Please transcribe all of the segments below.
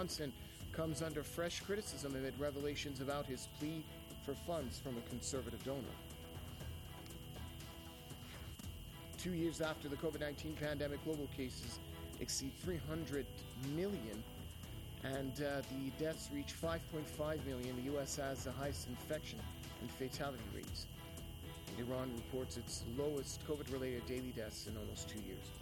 Johnson comes under fresh criticism amid revelations about his plea for funds from a conservative donor. 2 years after the COVID-19 pandemic, global cases exceed 300 million and the deaths reach 5.5 million. The U.S. has the highest infection and fatality rates. Iran reports its lowest COVID-related daily deaths in almost 2 years.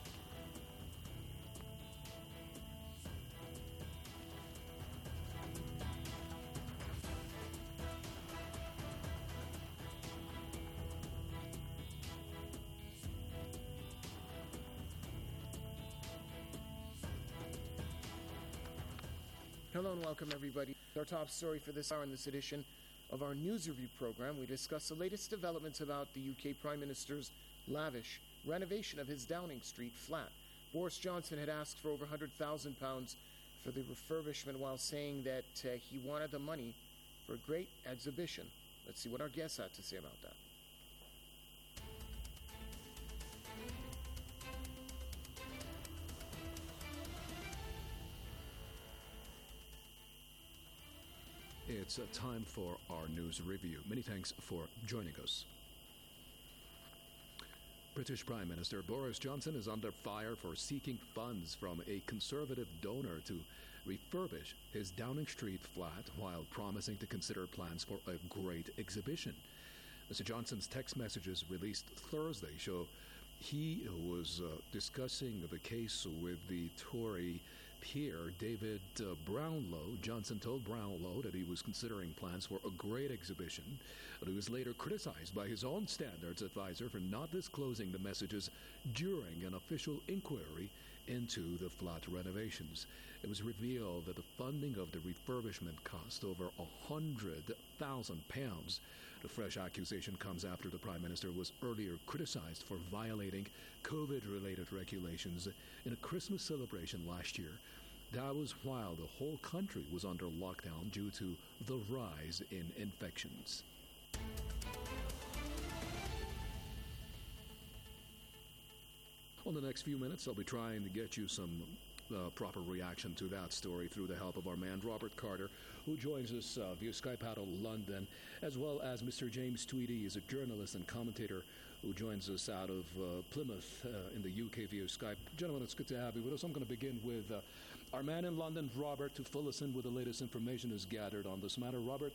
Hello and welcome everybody. Our top story for this hour in this edition of our news review program, we discuss the latest developments about the UK Prime Minister's lavish renovation of his Downing Street flat. Boris Johnson had asked for over £100,000 for the refurbishment while saying that he wanted the money for a great exhibition. Let's see what our guests had to say about that. It's time for our news review. Many thanks for joining us. British Prime Minister Boris Johnson is under fire for seeking funds from a conservative donor to refurbish his Downing Street flat while promising to consider plans for a great exhibition. Mr. Johnson's text messages released Thursday show he was discussing the case with the Tory peer David Brownlow. Johnson told Brownlow that he was considering plans for a great exhibition, but he was later criticized by his own standards advisor for not disclosing the messages during an official inquiry into the flat renovations. It was revealed that the funding of the refurbishment cost over £100,000. The fresh accusation comes after the Prime Minister was earlier criticized for violating COVID-related regulations in a Christmas celebration last year. That was while the whole country was under lockdown due to the rise in infections. On the next few minutes, I'll be trying to get you some proper reaction to that story through the help of our man Robert Carter, who joins us via Skype out of London, as well as Mr. James Tweedy. Is a journalist and commentator who joins us out of Plymouth in the UK via Skype. Gentlemen, it's good to have you with us. I'm going to begin with our man in London, Robert, to fill us in with the latest information is gathered on this matter. Robert?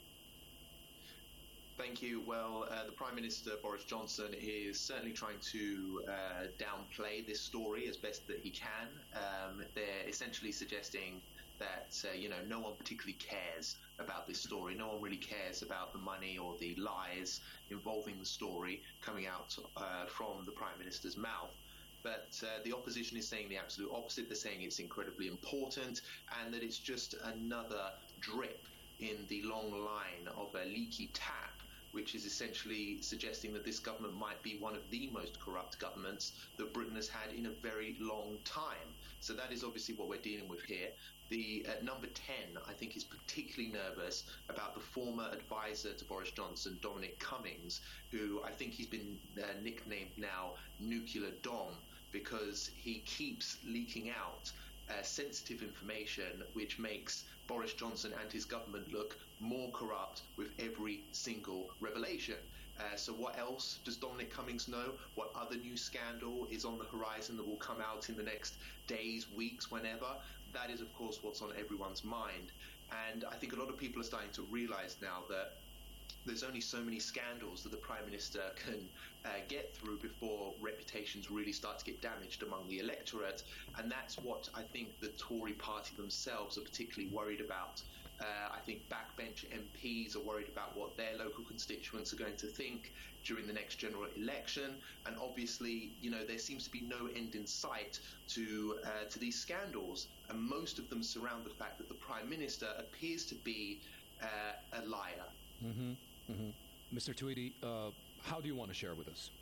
Thank you. Well, the Prime Minister, Boris Johnson, is certainly trying to downplay this story as best that he can. They're essentially suggesting that, no one particularly cares about this story. No one really cares about the money or the lies involving the story coming out from the Prime Minister's mouth. But the opposition is saying the absolute opposite. They're saying it's incredibly important and that it's just another drip in the long line of a leaky tap, which is essentially suggesting that this government might be one of the most corrupt governments that Britain has had in a very long time. So that is obviously what we're dealing with here. The number 10, I think, is particularly nervous about the former advisor to Boris Johnson, Dominic Cummings, who I think he's been nicknamed now Nuclear Dom, because he keeps leaking out sensitive information which makes Boris Johnson and his government look more corrupt with every single revelation. So what else does Dominic Cummings know? What other new scandal is on the horizon that will come out in the next days, weeks, whenever? That is, of course, what's on everyone's mind. And I think a lot of people are starting to realize now that there's only so many scandals that the Prime Minister can get through before reputations really start to get damaged among the electorate. And that's what I think the Tory party themselves are particularly worried about. I think backbench MPs are worried about what their local constituents are going to think during the next general election. And obviously, there seems to be no end in sight to these scandals. And most of them surround the fact that the Prime Minister appears to be a liar. Mm-hmm. Mm-hmm. Mr. Tweedy, how do you want to share with us?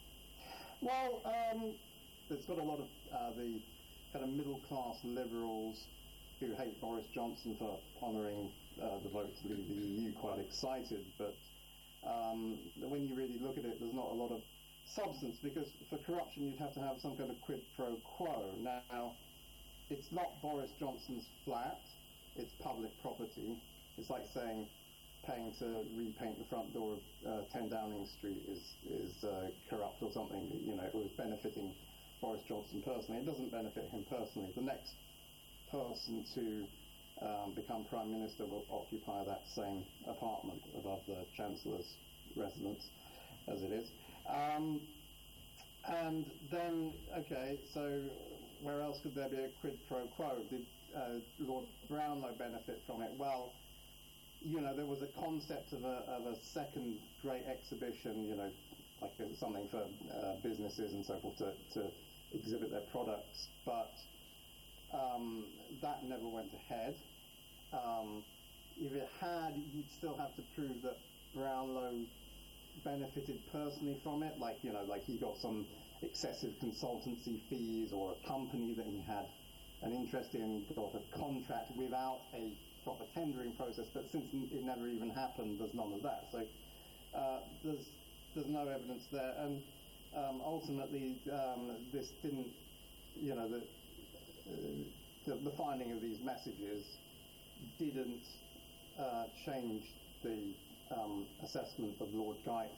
Well, there's got a lot of the kind of middle-class liberals who hate Boris Johnson for honouring the vote to leave the EU quite excited, but when you really look at it, there's not a lot of substance, because for corruption you'd have to have some kind of quid pro quo. Now, it's not Boris Johnson's flat, it's public property. It's like saying paying to repaint the front door of 10 Downing Street is corrupt or something. You know, it was benefiting Boris Johnson personally. It doesn't benefit him personally. The next person to become Prime Minister will occupy that same apartment above the Chancellor's residence, as it is. And then, okay, so where else could there be a quid pro quo? Did Lord Brownlow benefit from it? Well, you know, there was a concept of a second great exhibition, you know, like something for businesses and so forth to exhibit their products, but that never went ahead. If it had, you'd still have to prove that Brownlow benefited personally from it, like, you know, like he got some excessive consultancy fees, or a company that he had an interest in got a contract without a proper tendering process, but since it never even happened, there's none of that. So there's no evidence there, and ultimately this didn't, you know, the finding of these messages didn't change the assessment of Lord Geit,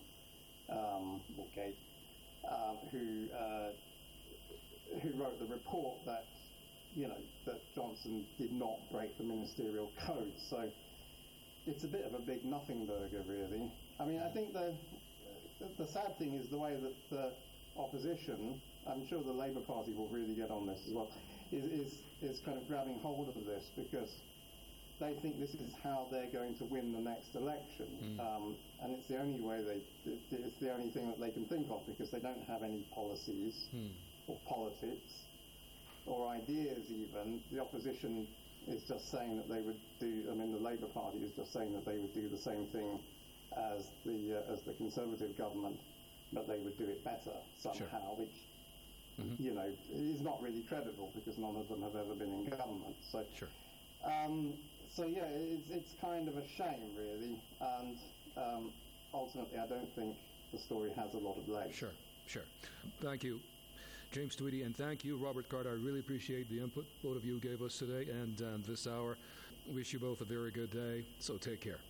who wrote the report that, you know, that Johnson did not break the ministerial code. So it's a bit of a big nothing burger, really. I mean, I think the sad thing is the way that the opposition, I'm sure the Labour Party will really get on this as well, is kind of grabbing hold of this, because they think this is how they're going to win the next election, and it's the only way it's the only thing that they can think of, because they don't have any policies or politics or ideas even. The opposition is just saying that they would do, I mean, the Labour Party is just saying that they would do the same thing as the Conservative government, but they would do it better somehow, which, you know, is not really credible, because none of them have ever been in government. So, so yeah, it's kind of a shame, really, and ultimately I don't think the story has a lot of legs. Sure. Thank you, James Tweedy, and thank you, Robert Carter. I really appreciate the input both of you gave us today and this hour. Wish you both a very good day, so take care.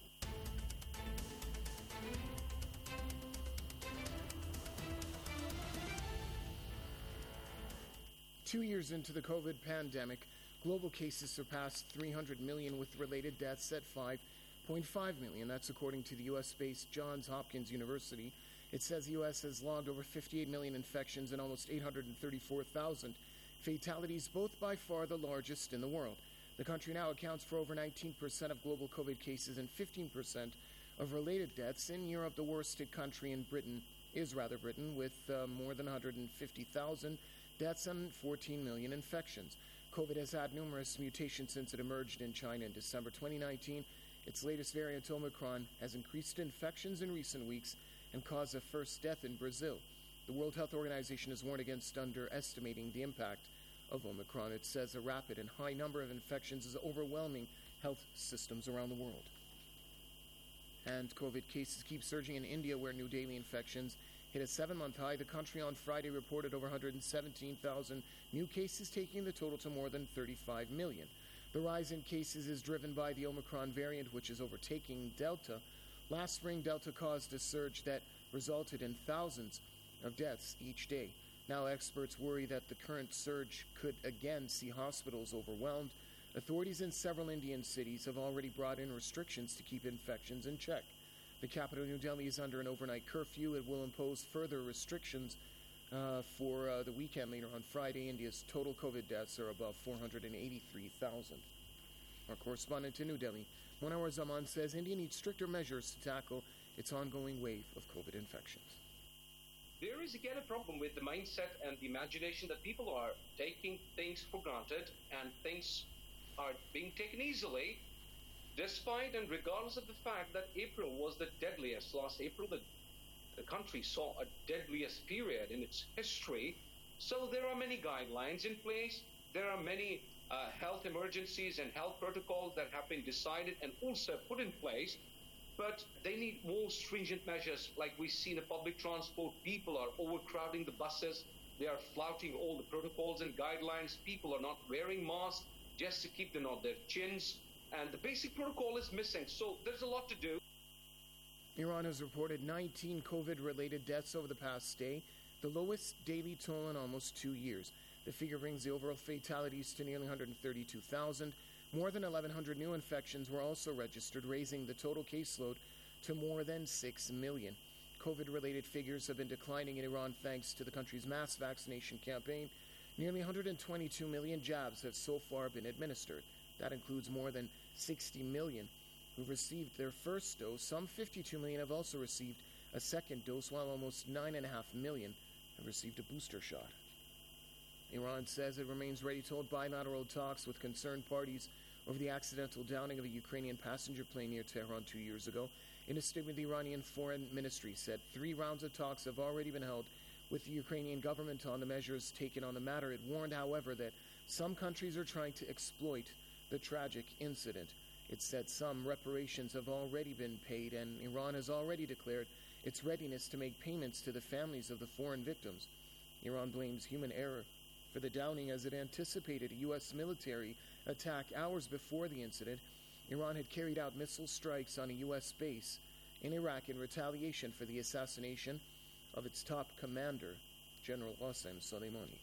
Two years into the COVID pandemic, global cases surpassed 300 million, with related deaths at 5.5 million. That's according to the U.S.-based Johns Hopkins University. It says the U.S. has logged over 58 million infections and almost 834,000 fatalities, both by far the largest in the world. The country now accounts for over 19% of global COVID cases and 15% of related deaths. In Europe, the worst hit country in Britain, with more than 150,000 deaths and 14 million infections. COVID has had numerous mutations since it emerged in China in December 2019. Its latest variant, Omicron, has increased infections in recent weeks and caused a first death in Brazil. The World Health Organization has warned against underestimating the impact of Omicron. It says a rapid and high number of infections is overwhelming health systems around the world. And COVID cases keep surging in India, where new daily infections hit a 7-month high. The country on Friday reported over 117,000 new cases, taking the total to more than 35 million. The rise in cases is driven by the Omicron variant, which is overtaking Delta. Last spring, Delta caused a surge that resulted in thousands of deaths each day. Now experts worry that the current surge could again see hospitals overwhelmed. Authorities in several Indian cities have already brought in restrictions to keep infections in check. The capital, New Delhi, is under an overnight curfew. It will impose further restrictions for the weekend later on Friday. India's total COVID deaths are above 483,000. Our correspondent in New Delhi, Munawar Zaman, says India needs stricter measures to tackle its ongoing wave of COVID infections. There is again a problem with the mindset and the imagination that people are taking things for granted, and things are being taken easily, despite and regardless of the fact that April was the deadliest. Last April, the country saw a deadliest period in its history. So there are many guidelines in place. There are many health emergencies and health protocols that have been decided and also put in place. But they need more stringent measures. Like we see in the public transport, people are overcrowding the buses. They are flouting all the protocols and guidelines. People are not wearing masks just to keep them on their chins. And the basic protocol is missing. So there's a lot to do. Iran has reported 19 COVID-related deaths over the past day, the lowest daily toll in almost 2 years. The figure brings the overall fatalities to nearly 132,000. More than 1,100 new infections were also registered, raising the total caseload to more than 6 million. COVID-related figures have been declining in Iran thanks to the country's mass vaccination campaign. Nearly 122 million jabs have so far been administered. That includes more than 60 million who received their first dose. Some 52 million have also received a second dose, while almost 9.5 million have received a booster shot. Iran says it remains ready to hold bilateral talks with concerned parties over the accidental downing of a Ukrainian passenger plane near Tehran 2 years ago. In a statement, the Iranian Foreign Ministry said 3 rounds of talks have already been held with the Ukrainian government on the measures taken on the matter. It warned, however, that some countries are trying to exploit the tragic incident. It said some reparations have already been paid, and Iran has already declared its readiness to make payments to the families of the foreign victims. Iran blames human error for the downing as it anticipated a U.S. military attack hours before the incident. Iran had carried out missile strikes on a U.S. base in Iraq in retaliation for the assassination of its top commander, General Qasem Soleimani.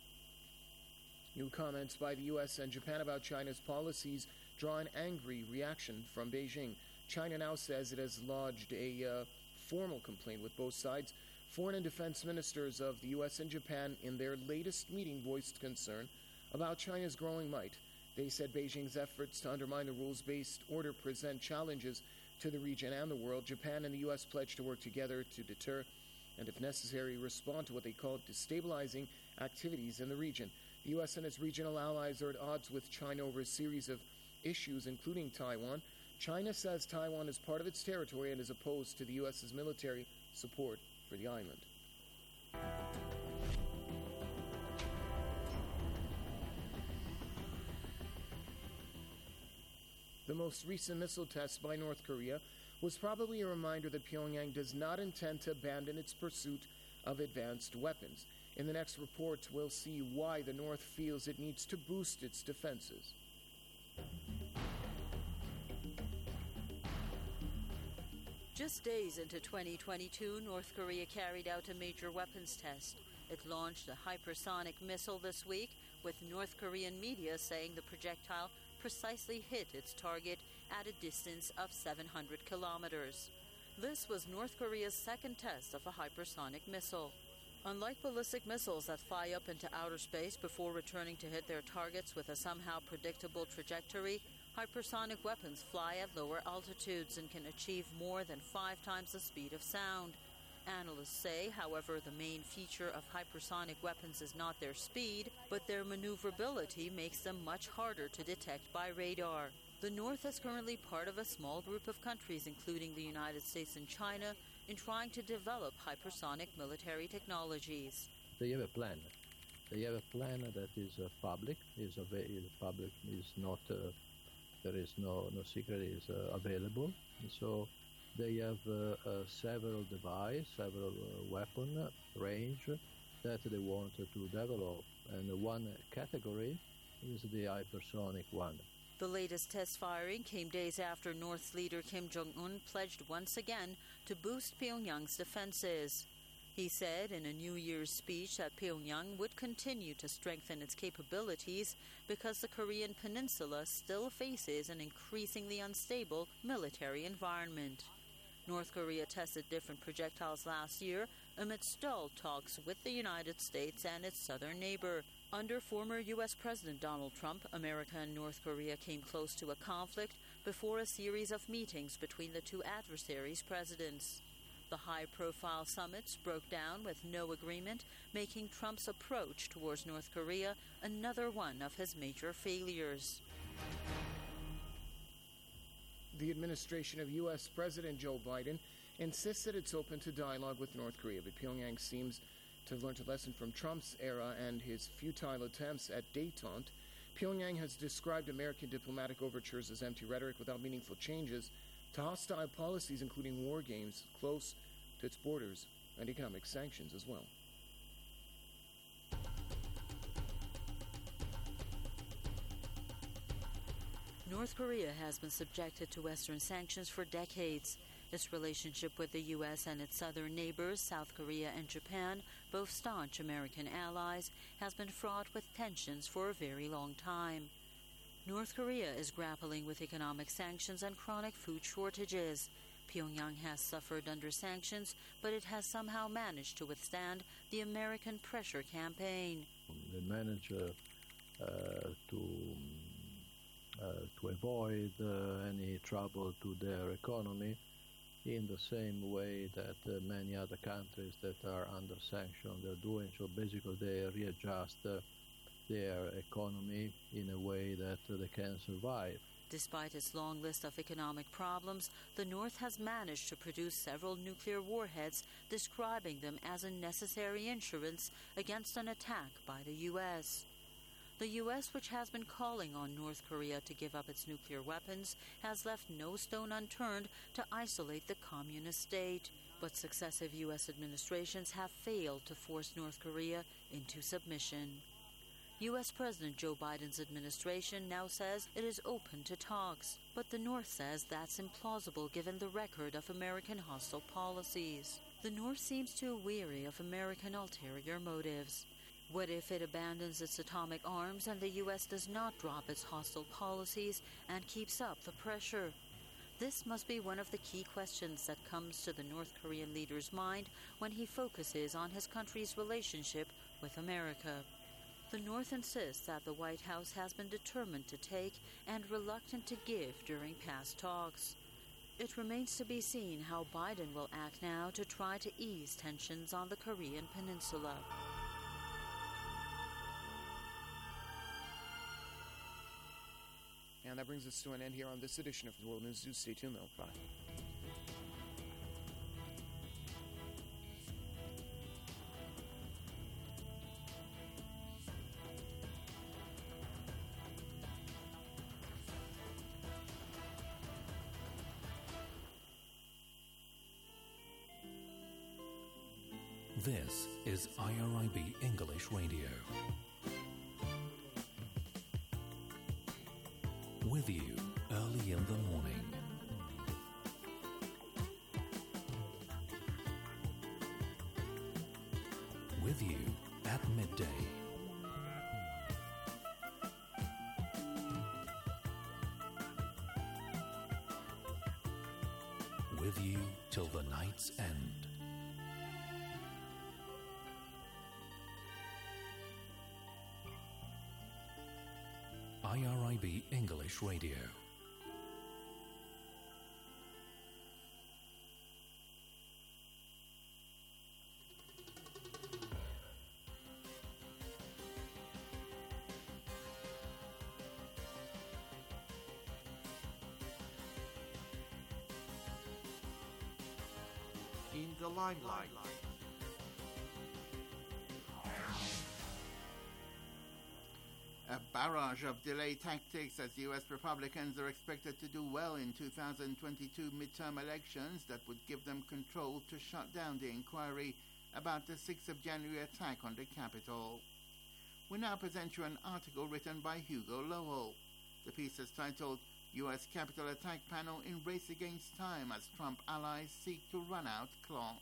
New comments by the U.S. and Japan about China's policies draw an angry reaction from Beijing. China now says it has lodged a formal complaint with both sides. Foreign and defense ministers of the U.S. and Japan in their latest meeting voiced concern about China's growing might. They said Beijing's efforts to undermine the rules-based order present challenges to the region and the world. Japan and the U.S. pledged to work together to deter and, if necessary, respond to what they called destabilizing activities in the region. The U.S. and its regional allies are at odds with China over a series of issues, including Taiwan. China says Taiwan is part of its territory and is opposed to the U.S.'s military support for the island. The most recent missile test by North Korea was probably a reminder that Pyongyang does not intend to abandon its pursuit of advanced weapons. In the next report, we'll see why the North feels it needs to boost its defenses. Just days into 2022, North Korea carried out a major weapons test. It launched a hypersonic missile this week, with North Korean media saying the projectile precisely hit its target at a distance of 700 kilometers. This was North Korea's second test of a hypersonic missile. Unlike ballistic missiles that fly up into outer space before returning to hit their targets with a somehow predictable trajectory, hypersonic weapons fly at lower altitudes and can achieve more than 5 times the speed of sound. Analysts say, however, the main feature of hypersonic weapons is not their speed, but their maneuverability makes them much harder to detect by radar. The North is currently part of a small group of countries, including the United States and China, in trying to develop hypersonic military technologies. They have a plan. They have a plan that is public. Is public. Is not. There is no secret. Is available. So they have several devices, several weapon range that they want to develop, and one category is the hypersonic one. The latest test firing came days after North's leader Kim Jong-un pledged once again to boost Pyongyang's defenses. He said in a New Year's speech that Pyongyang would continue to strengthen its capabilities because the Korean peninsula still faces an increasingly unstable military environment. North Korea tested different projectiles last year amid stalled talks with the United States and its southern neighbor. Under former U.S. President Donald Trump, America and North Korea came close to a conflict before a series of meetings between the two adversaries' presidents. The high-profile summits broke down with no agreement, making Trump's approach towards North Korea another one of his major failures. The administration of U.S. President Joe Biden insists that it's open to dialogue with North Korea, but Pyongyang seems to have learned a lesson from Trump's era and his futile attempts at détente. Pyongyang has described American diplomatic overtures as empty rhetoric without meaningful changes to hostile policies, including war games close to its borders and economic sanctions as well. North Korea has been subjected to Western sanctions for decades. Its relationship with the U.S. and its southern neighbors, South Korea and Japan, both staunch American allies, has been fraught with tensions for a very long time. North Korea is grappling with economic sanctions and chronic food shortages. Pyongyang has suffered under sanctions, but it has somehow managed to withstand the American pressure campaign. They manage to avoid any trouble to their economy in the same way that many other countries that are under sanction are doing. So basically they readjust their economy in a way that they can survive. Despite its long list of economic problems, the North has managed to produce several nuclear warheads, describing them as a necessary insurance against an attack by the U.S. The U.S., which has been calling on North Korea to give up its nuclear weapons, has left no stone unturned to isolate the communist state. But successive U.S. administrations have failed to force North Korea into submission. U.S. President Joe Biden's administration now says it is open to talks, but the North says that's implausible given the record of American hostile policies. The North seems too weary of American ulterior motives. What if it abandons its atomic arms and the U.S. does not drop its hostile policies and keeps up the pressure? This must be one of the key questions that comes to the North Korean leader's mind when he focuses on his country's relationship with America. The North insists that the White House has been determined to take and reluctant to give during past talks. It remains to be seen how Biden will act now to try to ease tensions on the Korean peninsula. And that brings us to an end here on this edition of World News Zoo. Stay tuned, though. Bye. This is IRIB English Radio. With you early in the morning. With you at midday. With you till the night's end. IRIB English Radio. In the limelight. A barrage of delay tactics as U.S. Republicans are expected to do well in 2022 midterm elections that would give them control to shut down the inquiry about the 6th of January attack on the Capitol. We now present you an article written by Hugo Lowell. The piece is titled, U.S. Capitol Attack Panel in Race Against Time as Trump Allies Seek to Run Out Clock.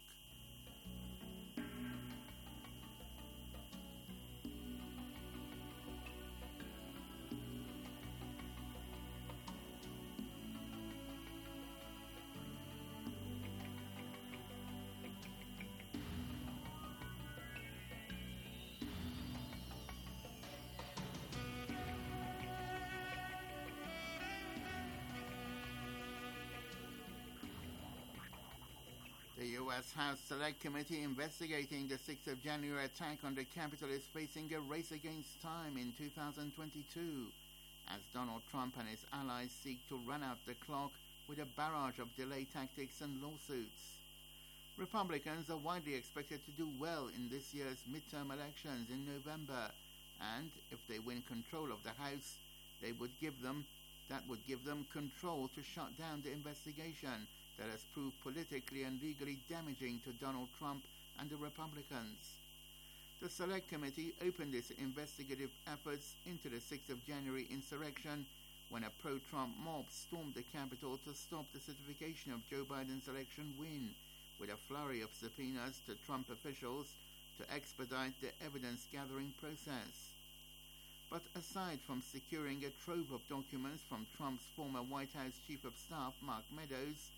The U.S. House Select Committee investigating the 6th of January attack on the Capitol is facing a race against time in 2022 as Donald Trump and his allies seek to run out the clock with a barrage of delay tactics and lawsuits. Republicans are widely expected to do well in this year's midterm elections in November, and if they win control of the House, that would give them control to shut down the investigation that has proved politically and legally damaging to Donald Trump and the Republicans. The Select Committee opened its investigative efforts into the 6th of January insurrection when a pro-Trump mob stormed the Capitol to stop the certification of Joe Biden's election win, with a flurry of subpoenas to Trump officials to expedite the evidence-gathering process. But aside from securing a trove of documents from Trump's former White House Chief of Staff, Mark Meadows,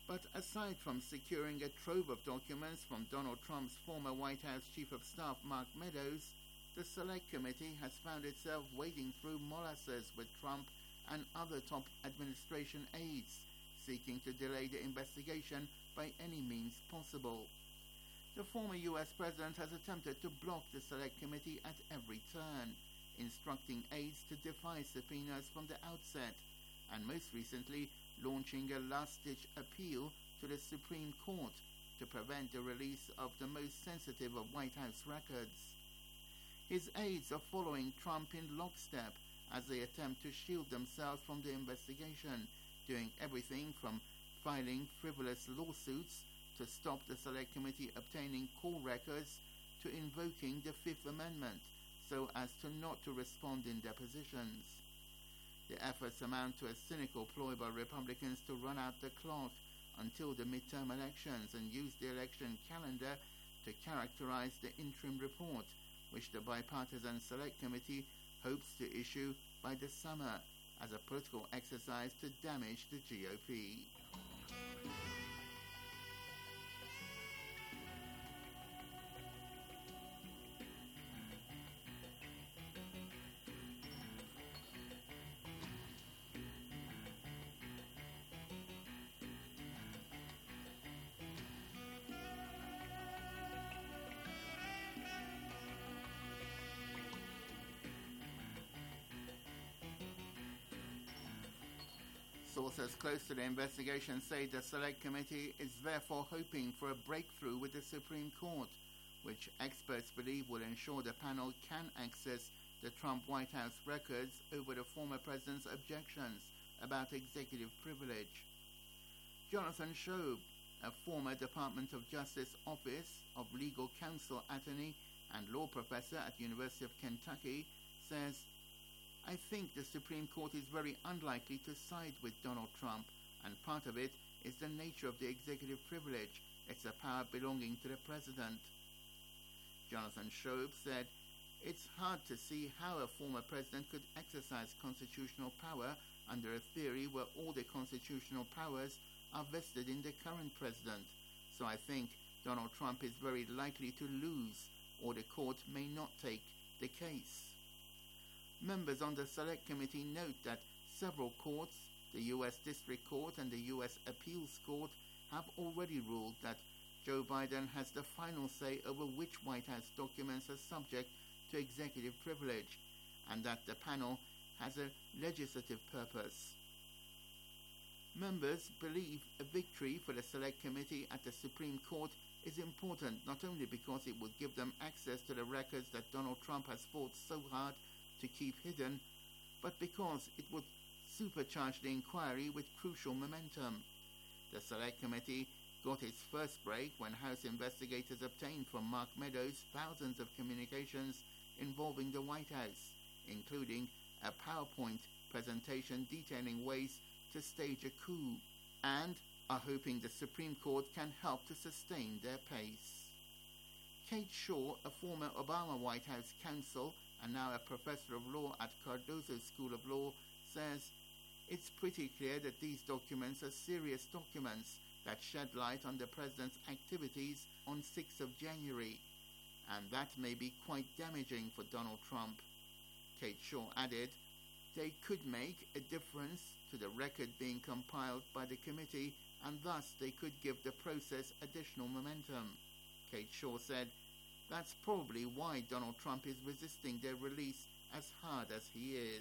Donald Trump's former White House Chief of Staff, Mark Meadows, the Select Committee has found itself wading through molasses with Trump and other top administration aides, seeking to delay the investigation by any means possible. The former U.S. president has attempted to block the Select Committee at every turn, instructing aides to defy subpoenas from the outset, and most recently launching a last-ditch appeal to the Supreme Court to prevent the release of the most sensitive of White House records. His aides are following Trump in lockstep as they attempt to shield themselves from the investigation, doing everything from filing frivolous lawsuits to stop the Select Committee obtaining call records to invoking the Fifth Amendment so as to not to respond in depositions. The efforts amount to a cynical ploy by Republicans to run out the clock until the midterm elections and use the election calendar to characterize the interim report, which the bipartisan Select Committee hopes to issue by the summer as a political exercise to damage the GOP. Sources close to the investigation say the Select Committee is therefore hoping for a breakthrough with the Supreme Court, which experts believe will ensure the panel can access the Trump White House records over the former president's objections about executive privilege. Jonathan Shoeb, a former Department of Justice Office of Legal Counsel attorney and law professor at University of Kentucky, says, "I think the Supreme Court is very unlikely to side with Donald Trump, and part of it is the nature of the executive privilege. It's a power belonging to the president." Jonathan Shoeb said, "It's hard to see how a former president could exercise constitutional power under a theory where all the constitutional powers are vested in the current president. So I think Donald Trump is very likely to lose, or the court may not take the case." Members on the Select Committee note that several courts, the U.S. District Court and the U.S. Appeals Court, have already ruled that Joe Biden has the final say over which White House documents are subject to executive privilege, and that the panel has a legislative purpose. Members believe a victory for the Select Committee at the Supreme Court is important not only because it would give them access to the records that Donald Trump has fought so hard to keep hidden, but because it would supercharge the inquiry with crucial momentum. The Select Committee got its first break when House investigators obtained from Mark Meadows thousands of communications involving the White House, including a PowerPoint presentation detailing ways to stage a coup, and are hoping the Supreme Court can help to sustain their pace. Kate Shaw, a former Obama White House counsel and now a professor of law at Cardozo School of Law, says, "It's pretty clear that these documents are serious documents that shed light on the president's activities on 6th of January, and that may be quite damaging for Donald Trump." Kate Shaw added, "They could make a difference to the record being compiled by the committee, and thus they could give the process additional momentum." Kate Shaw said, "That's probably why Donald Trump is resisting their release as hard as he is."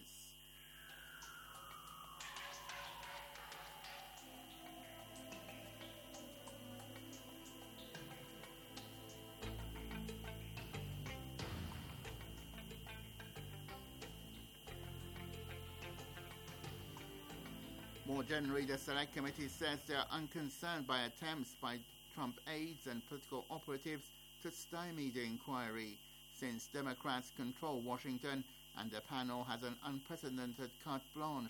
More generally, the Select Committee says they are unconcerned by attempts by Trump aides and political operatives to stymie the inquiry, since Democrats control Washington and the panel has an unprecedented carte blanche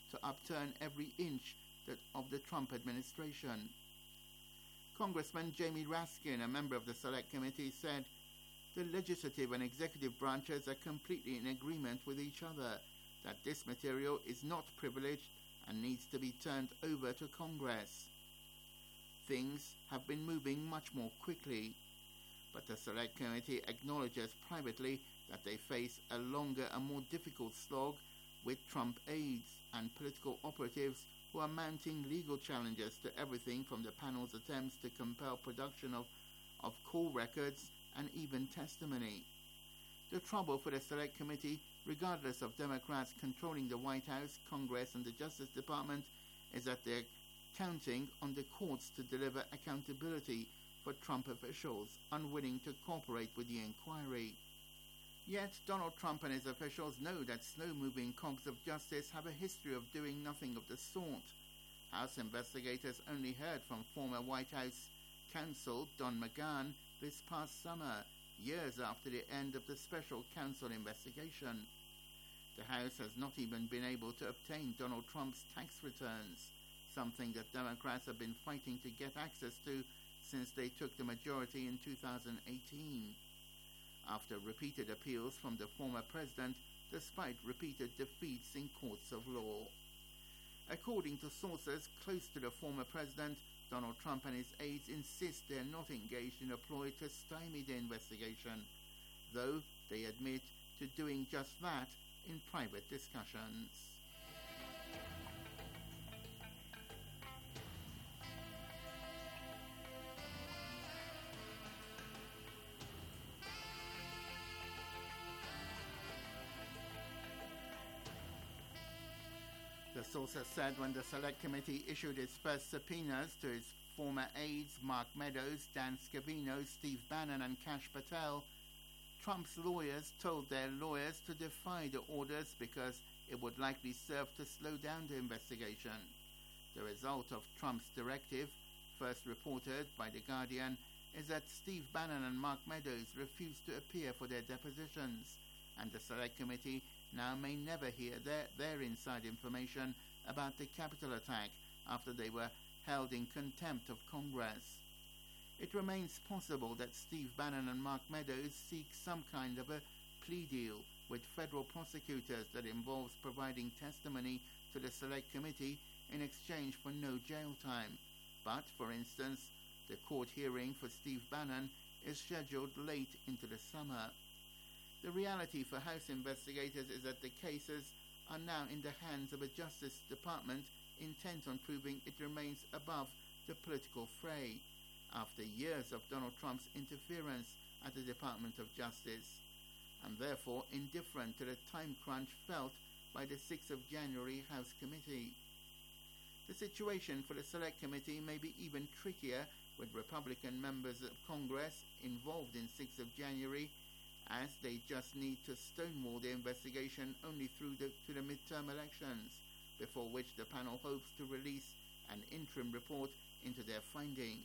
to upturn every inch of the Trump administration. Congressman Jamie Raskin, a member of the Select Committee, said the legislative and executive branches are completely in agreement with each other that this material is not privileged and needs to be turned over to Congress. Things have been moving much more quickly, but the Select Committee acknowledges privately that they face a longer and more difficult slog with Trump aides and political operatives who are mounting legal challenges to everything from the panel's attempts to compel production of call records and even testimony. The trouble for the Select Committee, regardless of Democrats controlling the White House, Congress, and the Justice Department, is that they're counting on the courts to deliver accountability for Trump officials unwilling to cooperate with the inquiry. Yet Donald Trump and his officials know that slow-moving cogs of justice have a history of doing nothing of the sort. House investigators only heard from former White House counsel Don McGahn this past summer, years after the end of the special counsel investigation. The House has not even been able to obtain Donald Trump's tax returns, something that Democrats have been fighting to get access to since they took the majority in 2018. After repeated appeals from the former president, despite repeated defeats in courts of law. According to sources close to the former president, Donald Trump and his aides insist they are not engaged in a ploy to stymie the investigation, though they admit to doing just that in private discussions. The sources said when the Select Committee issued its first subpoenas to its former aides Mark Meadows, Dan Scavino, Steve Bannon and Kash Patel, Trump's lawyers told their lawyers to defy the orders because it would likely serve to slow down the investigation. The result of Trump's directive, first reported by The Guardian, is that Steve Bannon and Mark Meadows refused to appear for their depositions, and the Select Committee now may never hear their inside information about the Capitol attack after they were held in contempt of Congress. It remains possible that Steve Bannon and Mark Meadows seek some kind of a plea deal with federal prosecutors that involves providing testimony to the Select Committee in exchange for no jail time. But, for instance, the court hearing for Steve Bannon is scheduled late into the summer. The reality for House investigators is that the cases are now in the hands of a Justice Department intent on proving it remains above the political fray, after years of Donald Trump's interference at the Department of Justice, and therefore indifferent to the time crunch felt by the 6th of January House Committee. The situation for the Select Committee may be even trickier with Republican members of Congress involved in 6th of January, as they just need to stonewall the investigation only through to the midterm elections, before which the panel hopes to release an interim report into their findings.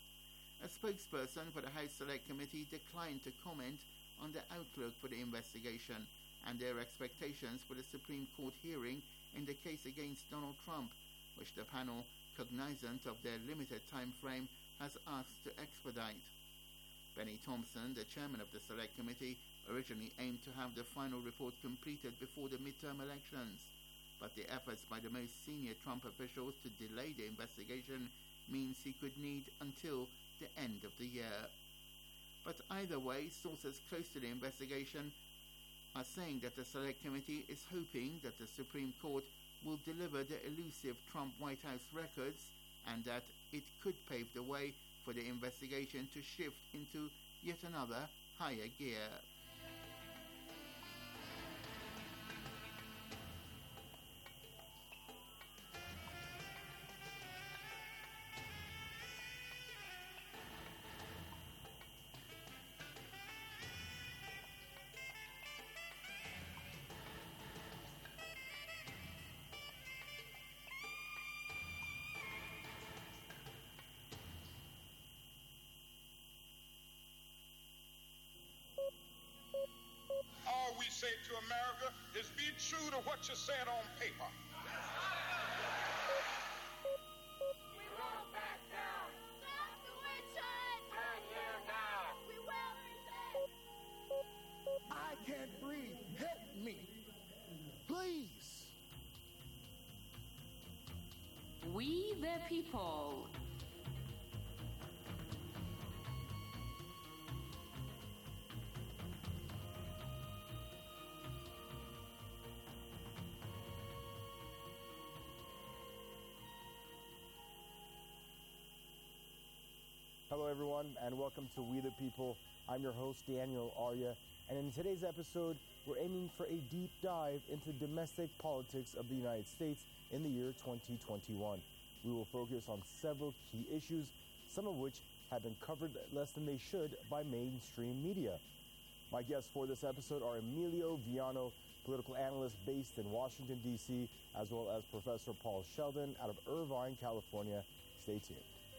A spokesperson for the House Select Committee declined to comment on the outlook for the investigation and their expectations for the Supreme Court hearing in the case against Donald Trump, which the panel, cognizant of their limited time frame, has asked to expedite. Benny Thompson, the chairman of the Select Committee, originally aimed to have the final report completed before the midterm elections, but the efforts by the most senior Trump officials to delay the investigation means he could need until the end of the year. But either way, sources close to the investigation are saying that the Select Committee is hoping that the Supreme Court will deliver the elusive Trump White House records and that it could pave the way for the investigation to shift into yet another higher gear. All we say to America is be true to what you said on paper. We the People. Hello everyone, and welcome to We the People. I'm your host, Daniel Arya, and in today's episode, we're aiming for a deep dive into domestic politics of the United States in the year 2021. We will focus on several key issues, some of which have been covered less than they should by mainstream media. My guests for this episode are Emilio Viano, political analyst based in Washington, D.C., as well as Professor Paul Sheldon out of Irvine, California. Stay tuned.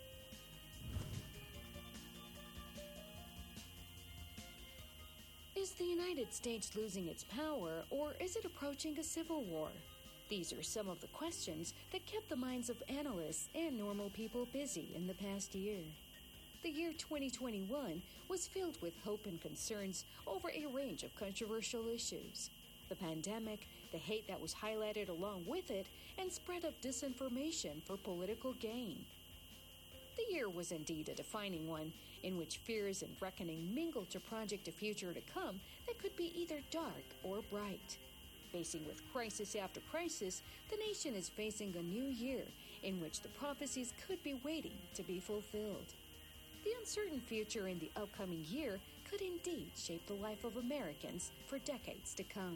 Is the United States losing its power, or is it approaching a civil war? These are some of the questions that kept the minds of analysts and normal people busy in the past year. The year 2021 was filled with hope and concerns over a range of controversial issues. The pandemic, the hate that was highlighted along with it, and spread of disinformation for political gain. The year was indeed a defining one, in which fears and reckoning mingled to project a future to come that could be either dark or bright. Facing with crisis after crisis, the nation is facing a new year in which the prophecies could be waiting to be fulfilled. The uncertain future in the upcoming year could indeed shape the life of Americans for decades to come.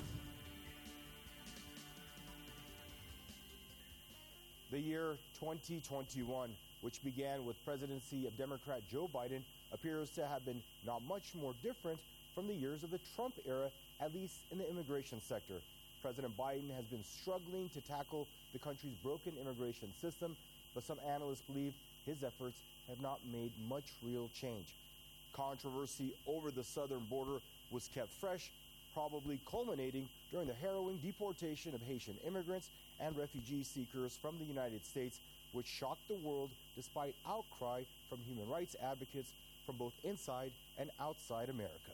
The year 2021, which began with presidency of Democrat Joe Biden, appears to have been not much more different from the years of the Trump era, at least in the immigration sector. President Biden has been struggling to tackle the country's broken immigration system, but some analysts believe his efforts have not made much real change. Controversy over the southern border was kept fresh, probably culminating during the harrowing deportation of Haitian immigrants and refugee seekers from the United States, which shocked the world despite outcry from human rights advocates from both inside and outside America.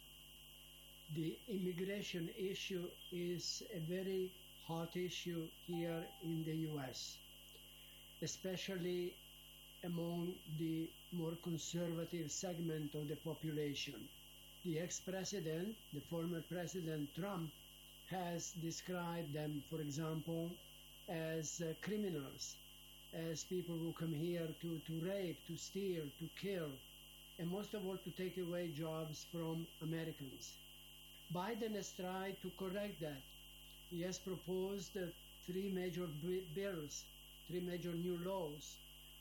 The immigration issue is a very hot issue here in the U.S., especially among the more conservative segment of the population. The ex-president, the former President Trump, has described them, for example, as criminals, as people who come here to rape, to steal, to kill, and most of all to take away jobs from Americans. Biden has tried to correct that. He has proposed three major bills, three major new laws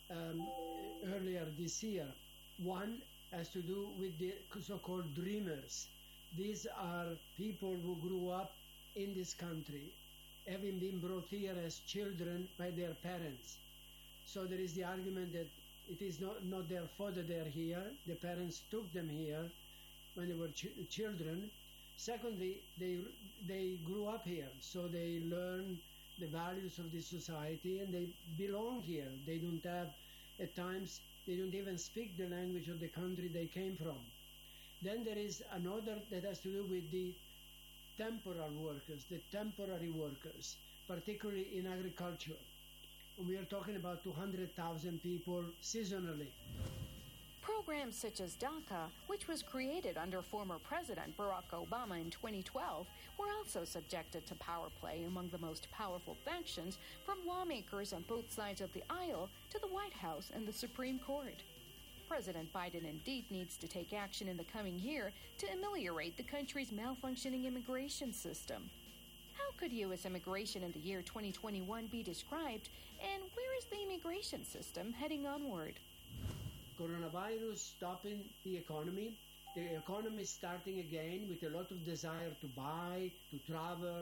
earlier this year. One has to do with the so-called dreamers. These are people who grew up in this country, having been brought here as children by their parents. So there is the argument that it is not their fault that they are here. The parents took them here when they were children. Secondly, they grew up here, so they learn the values of this society and they belong here. They don't have, at times, they don't even speak the language of the country they came from. Then there is another that has to do with the temporal workers, the temporary workers, particularly in agriculture. We are talking about 200,000 people seasonally. Programs such as DACA, which was created under former President Barack Obama in 2012, were also subjected to power play among the most powerful factions, from lawmakers on both sides of the aisle to the White House and the Supreme Court. President Biden indeed needs to take action in the coming year to ameliorate the country's malfunctioning immigration system. How could U.S. immigration in the year 2021 be described, and where is the immigration system heading onward? Coronavirus stopping the economy is starting again with a lot of desire to buy, to travel,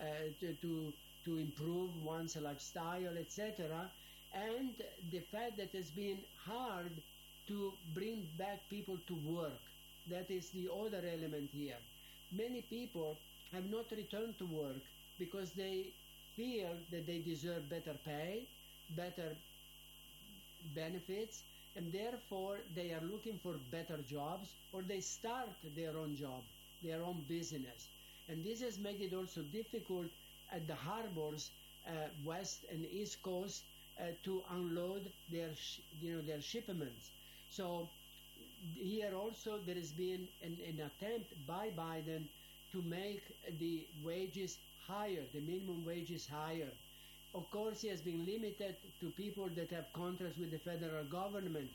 to improve one's lifestyle, etc. And the fact that it's been hard to bring back people to work. That is the other element here. Many people have not returned to work because they feel that they deserve better pay, better benefits, and therefore they are looking for better jobs, or they start their own job, their own business. And this has made it also difficult at the harbors, west and east coast, to unload their their shipments. So here also there has been an attempt by Biden to make the wages higher, the minimum wages higher. Of course, he has been limited to people that have contracts with the federal government.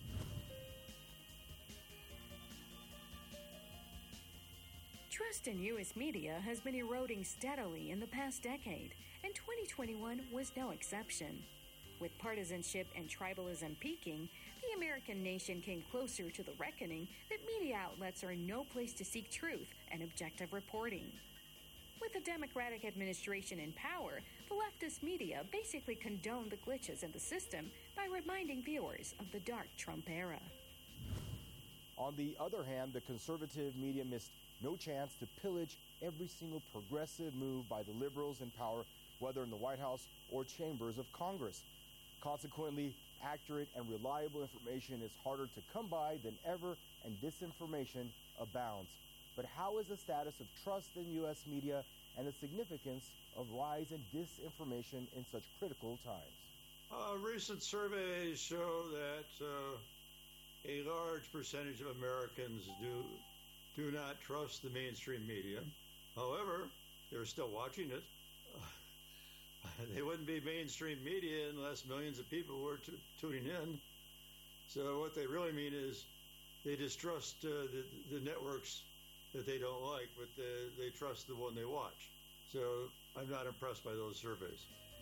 Trust in U.S. media has been eroding steadily in the past decade, and 2021 was no exception. With partisanship and tribalism peaking, the American nation came closer to the reckoning that media outlets are no place to seek truth and objective reporting. With the Democratic administration in power, the leftist media basically condoned the glitches in the system by reminding viewers of the dark Trump era. On the other hand, the conservative media missed no chance to pillage every single progressive move by the liberals in power, whether in the White House or chambers of Congress. Consequently, accurate and reliable information is harder to come by than ever, and disinformation abounds. But how is the status of trust in U.S. media and the significance of rise in disinformation in such critical times? Recent surveys show that a large percentage of Americans do not trust the mainstream media. However, they're still watching it. They wouldn't be mainstream media unless millions of people were tuning in. So what they really mean is they distrust the networks that they don't like, but they trust the one they watch. So I'm not impressed by those surveys.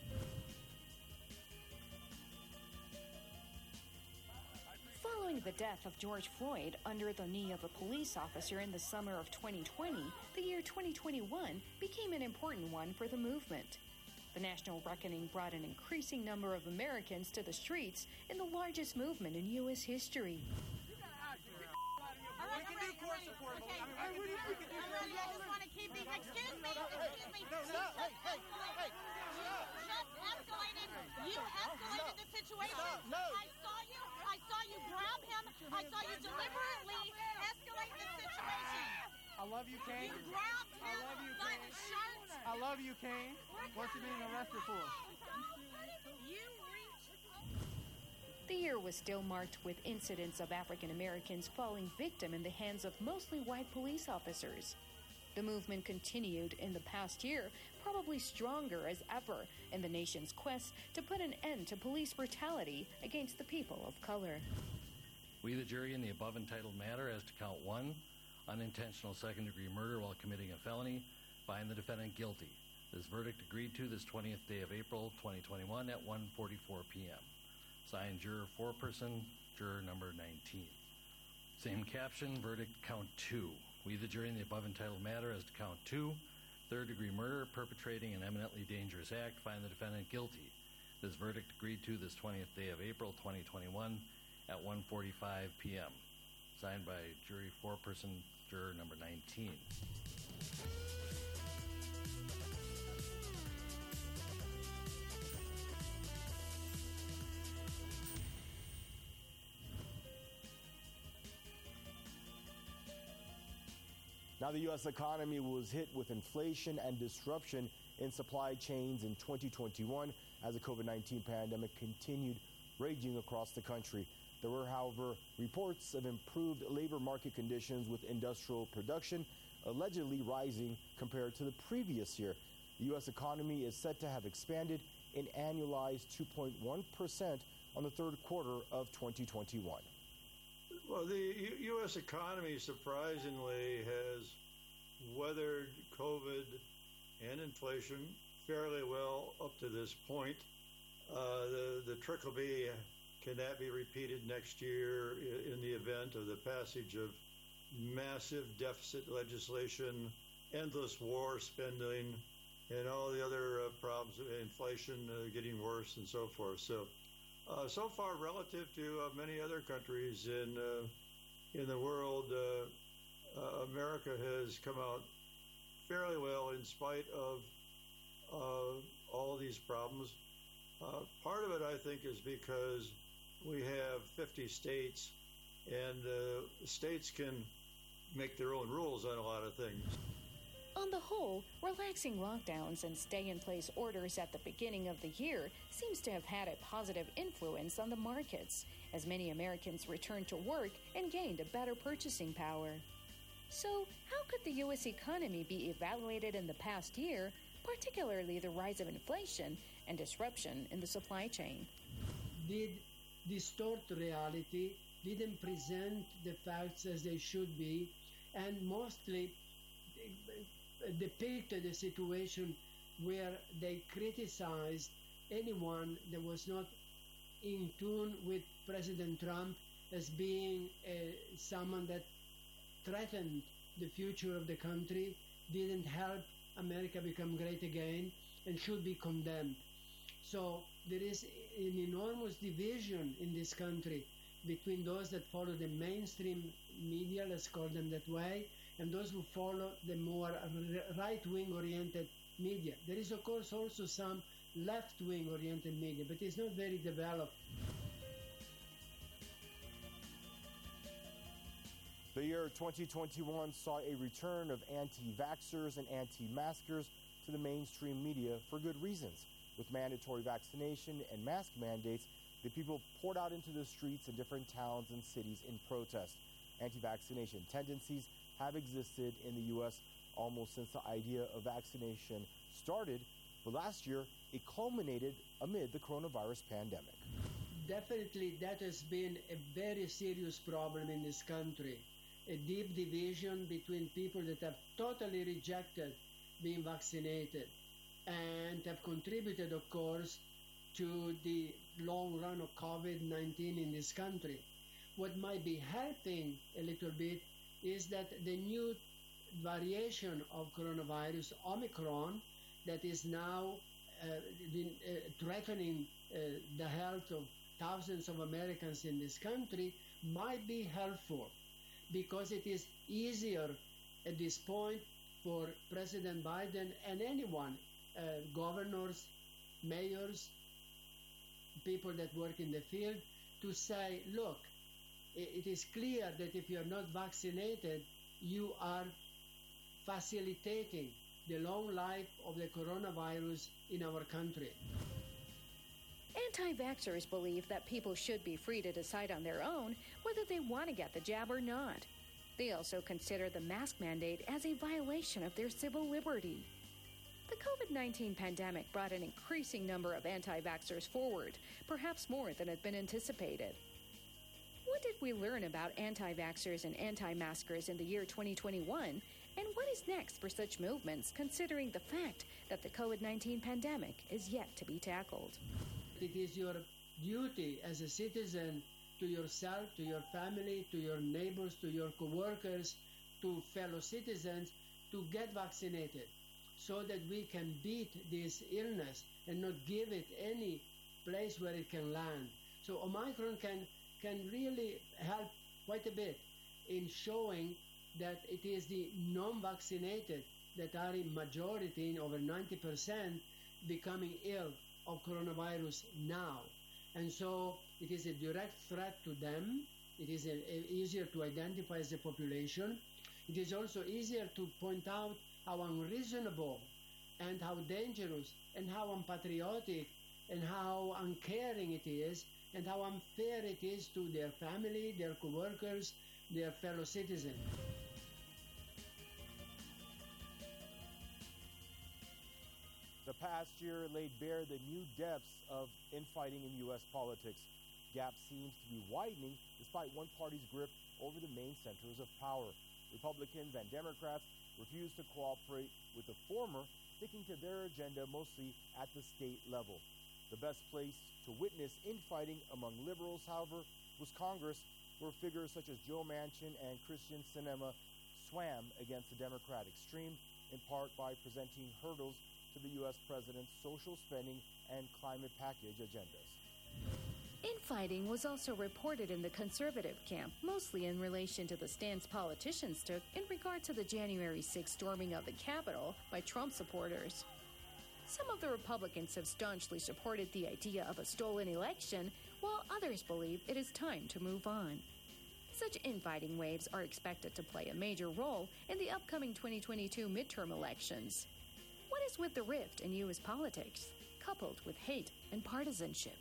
Following the death of George Floyd under the knee of a police officer in the summer of 2020, the year 2021 became an important one for the movement. The national reckoning brought an increasing number of Americans to the streets in the largest movement in U.S. history. You escalated the situation. I saw you grab him. I saw you deliberately escalate the situation. I love you, Kane. You grabbed him by the shirt. I love you, Kane. What's he being arrested for? The year was still marked with incidents of African Americans falling victim in the hands of mostly white police officers. The movement continued in the past year, probably stronger as ever in the nation's quest to put an end to police brutality against the people of color. We, the jury, in the above entitled matter as to count 1, unintentional second-degree murder while committing a felony, find the defendant guilty. This verdict agreed to this 20th day of April 2021 at 1:44 p.m. Signed, juror foreperson, juror number 19. Same caption, verdict count 2. We, the jury, in the above entitled matter as to count 2, third-degree murder, perpetrating an eminently dangerous act, find the defendant guilty. This verdict agreed to this 20th day of April 2021 at 1:45 p.m. Signed by jury foreperson, juror number 19. Now, the U.S. economy was hit with inflation and disruption in supply chains in 2021 as the COVID-19 pandemic continued raging across the country. There were, however, reports of improved labor market conditions with industrial production allegedly rising compared to the previous year. The U.S. economy is set to have expanded an annualized 2.1% on the third quarter of 2021. Well, the U.S. economy surprisingly has weathered COVID and inflation fairly well up to this point. The trickle B cannot be repeated next year in the event of the passage of massive deficit legislation, endless war spending, and all the other problems of inflation getting worse and so forth. So far, relative to many other countries in the world, America has come out fairly well in spite of all these problems. Part of it, I think, is because we have 50 states, and states can make their own rules on a lot of things. On the whole, relaxing lockdowns and stay-in-place orders at the beginning of the year seems to have had a positive influence on the markets, as many Americans returned to work and gained a better purchasing power. So, how could the U.S. economy be evaluated in the past year, particularly the rise of inflation and disruption in the supply chain? Did distort reality, didn't present the facts as they should be, and mostly depicted a situation where they criticized anyone that was not in tune with President Trump as being someone that threatened the future of the country, didn't help America become great again, and should be condemned. So there is an enormous division in this country between those that follow the mainstream media, let's call them that way, and those who follow the more right-wing oriented media. There is, of course, also some left-wing oriented media, but it's not very developed. The year 2021 saw a return of anti-vaxxers and anti-maskers to the mainstream media for good reasons. With mandatory vaccination and mask mandates, the people poured out into the streets in different towns and cities in protest. Anti-vaccination tendencies have existed in the U.S. almost since the idea of vaccination started, but last year it culminated amid the coronavirus pandemic. Definitely that has been a very serious problem in this country. A deep division between people that have totally rejected being vaccinated and have contributed, of course, to the long run of COVID-19 in this country. What might be helping a little bit is that the new variation of coronavirus, Omicron, that is now threatening the health of thousands of Americans in this country, might be helpful because it is easier at this point for President Biden and anyone, governors, mayors, people that work in the field, to say, look, it is clear that if you are not vaccinated, you are facilitating the long life of the coronavirus in our country. Anti-vaxxers believe that people should be free to decide on their own whether they want to get the jab or not. They also consider the mask mandate as a violation of their civil liberty. The COVID-19 pandemic brought an increasing number of anti-vaxxers forward, perhaps more than had been anticipated. What did we learn about anti-vaxxers and anti-maskers in the year 2021, and what is next for such movements, considering the fact that the COVID-19 pandemic is yet to be tackled? It is your duty as a citizen to yourself, to your family, to your neighbors, to your co-workers, to fellow citizens to get vaccinated so that we can beat this illness and not give it any place where it can land. So Omicron can really help quite a bit in showing that it is the non-vaccinated that are in majority, in over 90%, becoming ill of coronavirus now. And so it is a direct threat to them. It is easier to identify as a population. It is also easier to point out how unreasonable and how dangerous and how unpatriotic and how uncaring it is and how unfair it is to their family, their co-workers, their fellow citizens. The past year laid bare the new depths of infighting in U.S. politics. Gap seems to be widening despite one party's grip over the main centers of power. Republicans and Democrats refuse to cooperate with the former, sticking to their agenda mostly at the state level. The best place to witness infighting among liberals, however, was Congress, where figures such as Joe Manchin and Kyrsten Sinema swam against the Democrat extreme, in part by presenting hurdles to the U.S. president's social spending and climate package agendas. Infighting was also reported in the conservative camp, mostly in relation to the stance politicians took in regard to the January 6th storming of the Capitol by Trump supporters. Some of the Republicans have staunchly supported the idea of a stolen election, while others believe it is time to move on. Such infighting waves are expected to play a major role in the upcoming 2022 midterm elections. What is with the rift in U.S. politics, coupled with hate and partisanship?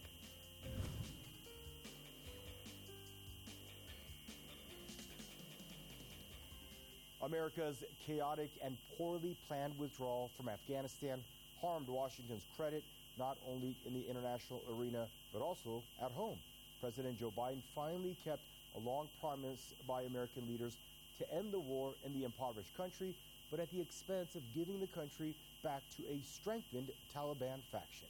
America's chaotic and poorly planned withdrawal from Afghanistan harmed Washington's credit, not only in the international arena, but also at home. President Joe Biden finally kept a long promise by American leaders to end the war in the impoverished country, but at the expense of giving the country back to a strengthened Taliban faction.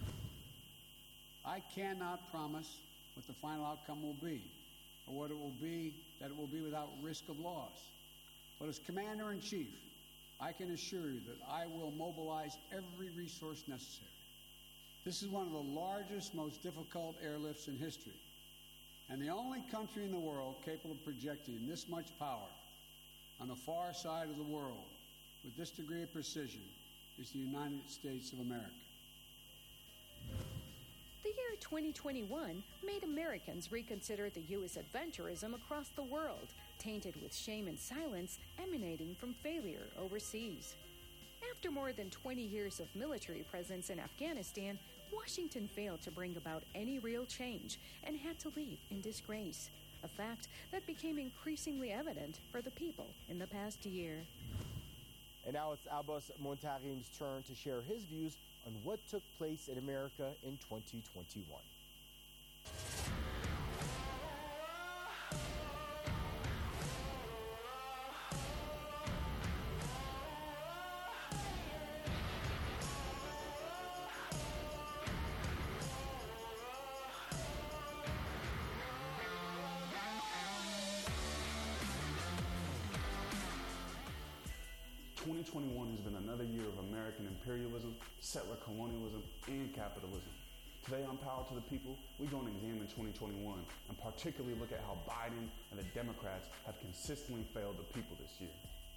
I cannot promise what the final outcome will be, or what it will be, that it will be without risk of loss. But as Commander-in-Chief, I can assure you that I will mobilize every resource necessary. This is one of the largest, most difficult airlifts in history, and the only country in the world capable of projecting this much power on the far side of the world with this degree of precision is the United States of America. The year 2021 made Americans reconsider the U.S. adventurism across the world, tainted with shame and silence emanating from failure overseas. After more than 20 years of military presence in Afghanistan, Washington failed to bring about any real change and had to leave in disgrace, a fact that became increasingly evident for the people in the past year. And now it's Abbas Montarim's turn to share his views on what took place in America in 2021. 2021 has been another year of American imperialism, settler colonialism, and capitalism. Today on Power to the People, we're going to examine 2021 and particularly look at how Biden and the Democrats have consistently failed the people this year.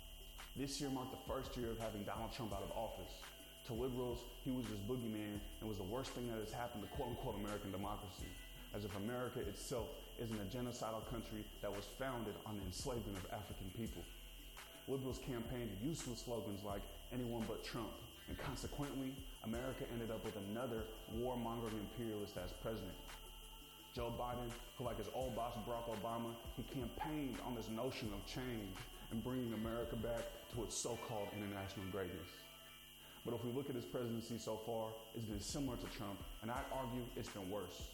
This year marked the first year of having Donald Trump out of office. To liberals, he was this boogeyman and was the worst thing that has happened to quote-unquote American democracy, as if America itself isn't a genocidal country that was founded on the enslavement of African people. Liberals campaigned useless slogans like anyone but Trump, and consequently, America ended up with another warmongering imperialist as president. Joe Biden, who like his old boss Barack Obama, he campaigned on this notion of change and bringing America back to its so-called international greatness. But if we look at his presidency so far, it's been similar to Trump, and I'd argue it's been worse.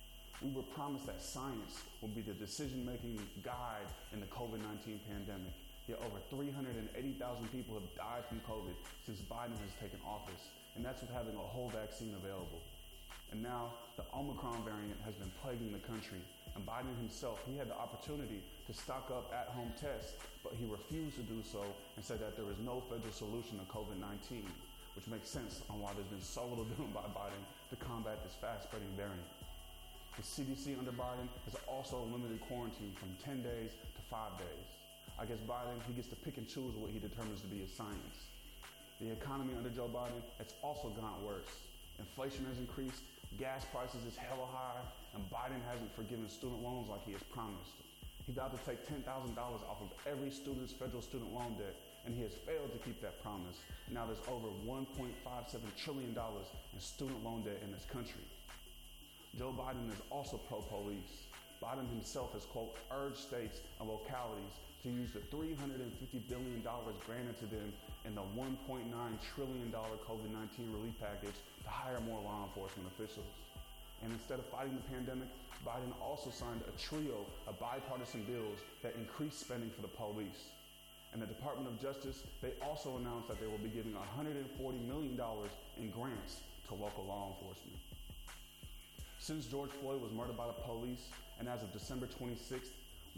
We were promised that science would be the decision-making guide in the COVID-19 pandemic. Yet over 380,000 people have died from COVID since Biden has taken office, and that's with having a whole vaccine available. And now the Omicron variant has been plaguing the country, and Biden himself, he had the opportunity to stock up at-home tests, but he refused to do so and said that there is no federal solution to COVID-19, which makes sense on why there's been so little done by Biden to combat this fast-spreading variant. The CDC under Biden has also limited quarantine from 10 days to 5 days. I guess Biden, he gets to pick and choose what he determines to be his science. The economy under Joe Biden, it's also gone worse. Inflation has increased, gas prices is hella high, and Biden hasn't forgiven student loans like he has promised. He vowed to take $10,000 off of every student's federal student loan debt, and he has failed to keep that promise. Now there's over $1.57 trillion in student loan debt in this country. Joe Biden is also pro-police. Biden himself has, quote, urged states and localities to use the $350 billion granted to them in the $1.9 trillion COVID-19 relief package to hire more law enforcement officials. And instead of fighting the pandemic, Biden also signed a trio of bipartisan bills that increase spending for the police. And the Department of Justice, they also announced that they will be giving $140 million in grants to local law enforcement. Since George Floyd was murdered by the police, and as of December 26th,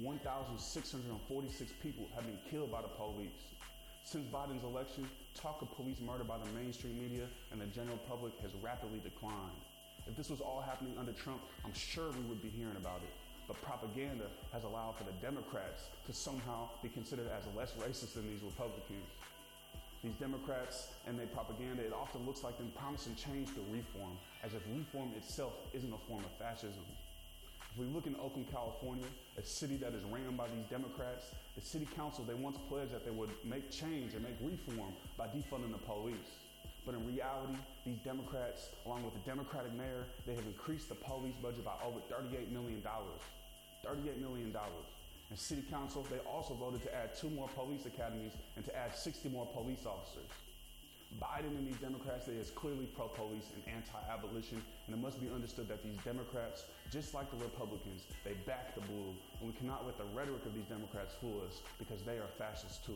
1,646 people have been killed by the police. Since Biden's election, talk of police murder by the mainstream media and the general public has rapidly declined. If this was all happening under Trump, I'm sure we would be hearing about it. But propaganda has allowed for the Democrats to somehow be considered as less racist than these Republicans. These Democrats and their propaganda, it often looks like them promising change through reform, as if reform itself isn't a form of fascism. If we look in Oakland, California, a city that is ran by these Democrats, the city council, they once pledged that they would make change and make reform by defunding the police. But in reality, these Democrats, along with the Democratic mayor, they have increased the police budget by over $38 million. $38 million. And city council, they also voted to add 2 more police academies and to add 60 more police officers. Biden and these Democrats, they is clearly pro-police and anti-abolition, and it must be understood that these Democrats, just like the Republicans, they back the blue, and we cannot let the rhetoric of these Democrats fool us because they are fascists too.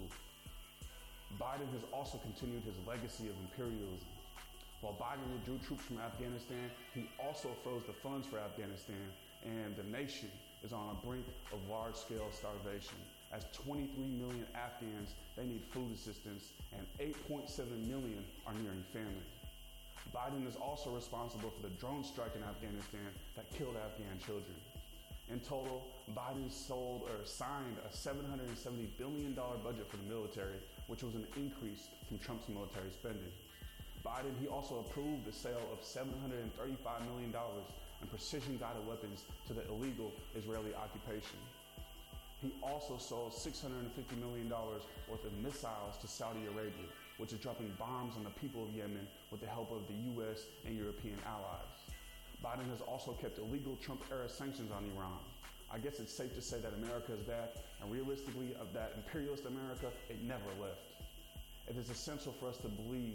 Biden has also continued his legacy of imperialism. While Biden withdrew troops from Afghanistan, he also froze the funds for Afghanistan, and the nation is on a brink of large-scale starvation. As 23 million Afghans, they need food assistance, and 8.7 million are nearing famine. Biden is also responsible for the drone strike in Afghanistan that killed Afghan children. In total, Biden signed a $770 billion budget for the military, which was an increase from Trump's military spending. Biden, he also approved the sale of $735 million in precision-guided weapons to the illegal Israeli occupation. He also sold $650 million worth of missiles to Saudi Arabia, which is dropping bombs on the people of Yemen with the help of the U.S. and European allies. Biden has also kept illegal Trump-era sanctions on Iran. I guess it's safe to say that America is back, and realistically, of that imperialist America, it never left. It is essential for us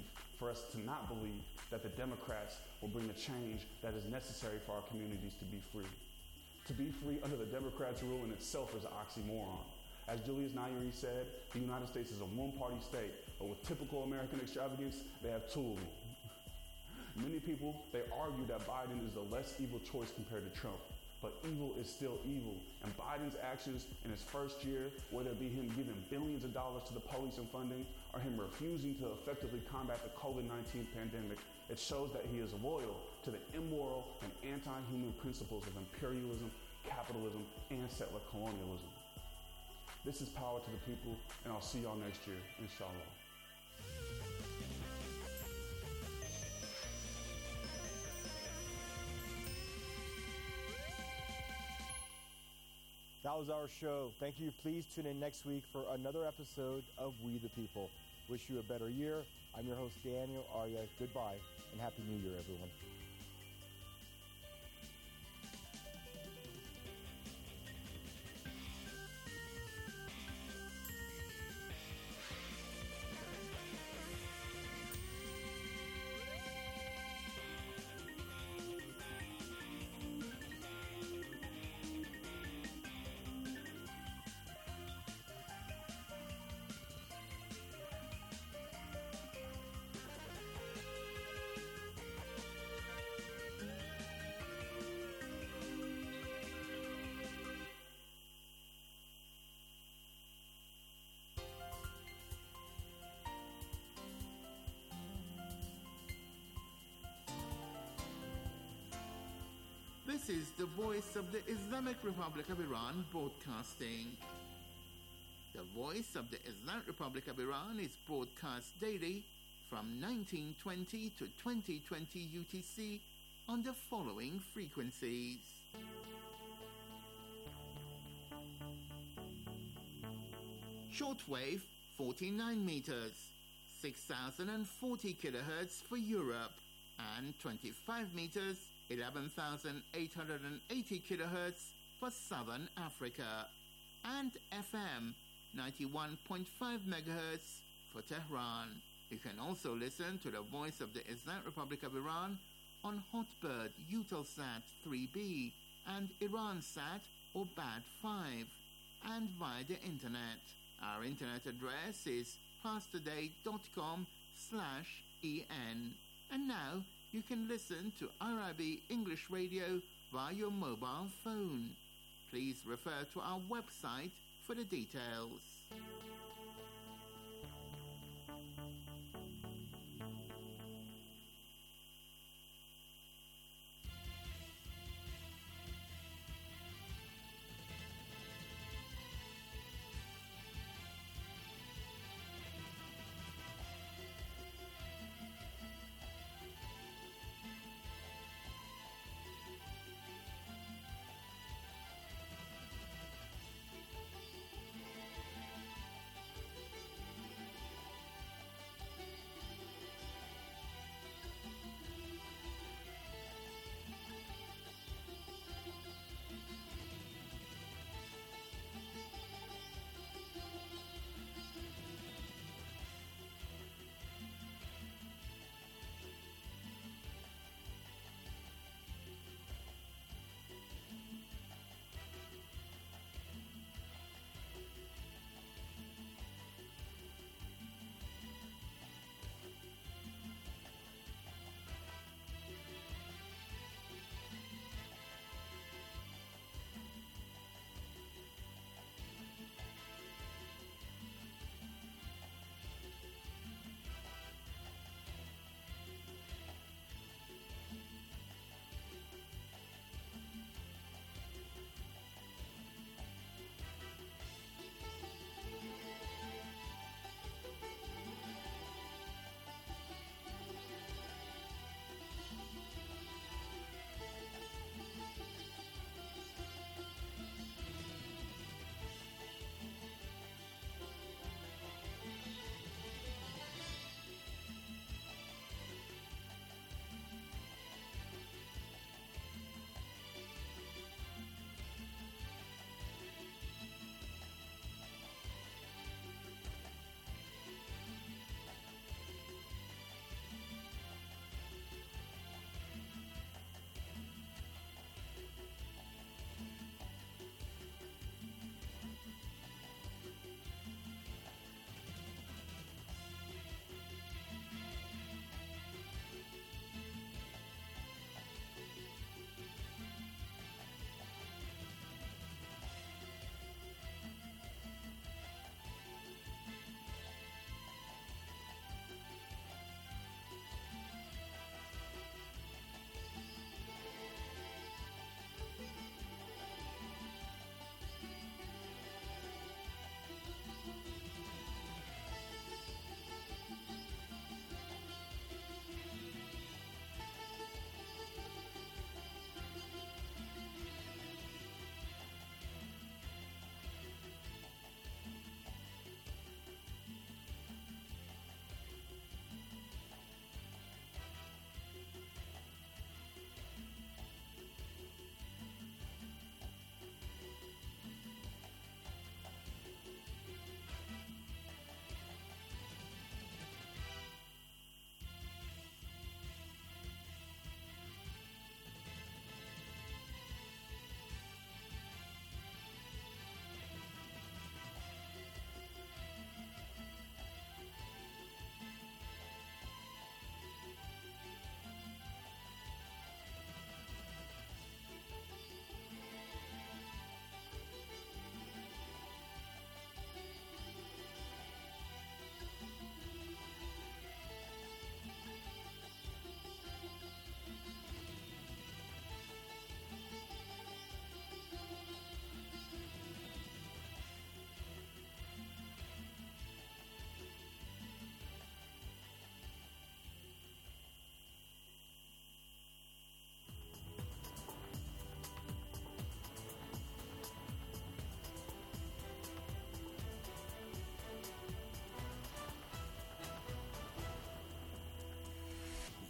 to not believe that the Democrats will bring the change that is necessary for our communities to be free. To be free under the Democrats' rule in itself is an oxymoron. As Julius Nyeri said, the United States is a one-party state, but with typical American extravagance, they have 2 of them. Many people, they argue that Biden is the less evil choice compared to Trump, but evil is still evil, and Biden's actions in his first year, whether it be him giving billions of dollars to the police and funding, or him refusing to effectively combat the COVID-19 pandemic, it shows that he is loyal to the immoral and anti-human principles of imperialism, capitalism, and settler colonialism. This is Power to the People, and I'll see y'all next year, inshallah. That was our show. Thank you. Please tune in next week for another episode of We the People. Wish you a better year. I'm your host, Daniel Arya. Goodbye, and Happy New Year, everyone. This is the voice of the Islamic Republic of Iran broadcasting. The voice of the Islamic Republic of Iran is broadcast daily from 1920 to 2020 UTC on the following frequencies. Shortwave 49 meters, 6040 kilohertz for Europe, and 25 meters, 11,880 kilohertz for Southern Africa, and FM 91.5 megahertz for Tehran. You can also listen to the voice of the Islamic Republic of Iran on Hotbird Eutelsat 3B and Iransat or BAD5, and via the internet. Our internet address is pastoday.com/en. And now you can listen to IRIB English Radio via your mobile phone. Please refer to our website for the details.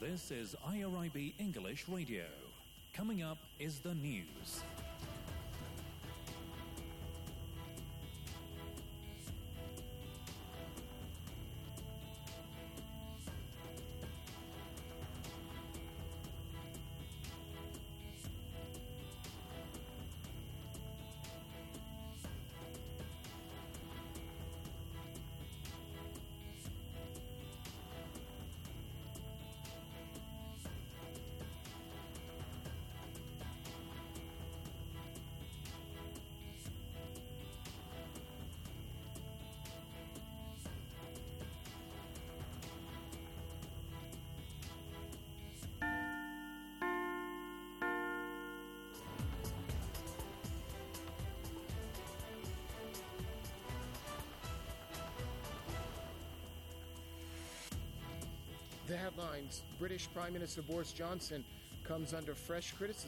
This is IRIB English Radio. Coming up is the news. The headlines: British Prime Minister Boris Johnson comes under fresh criticism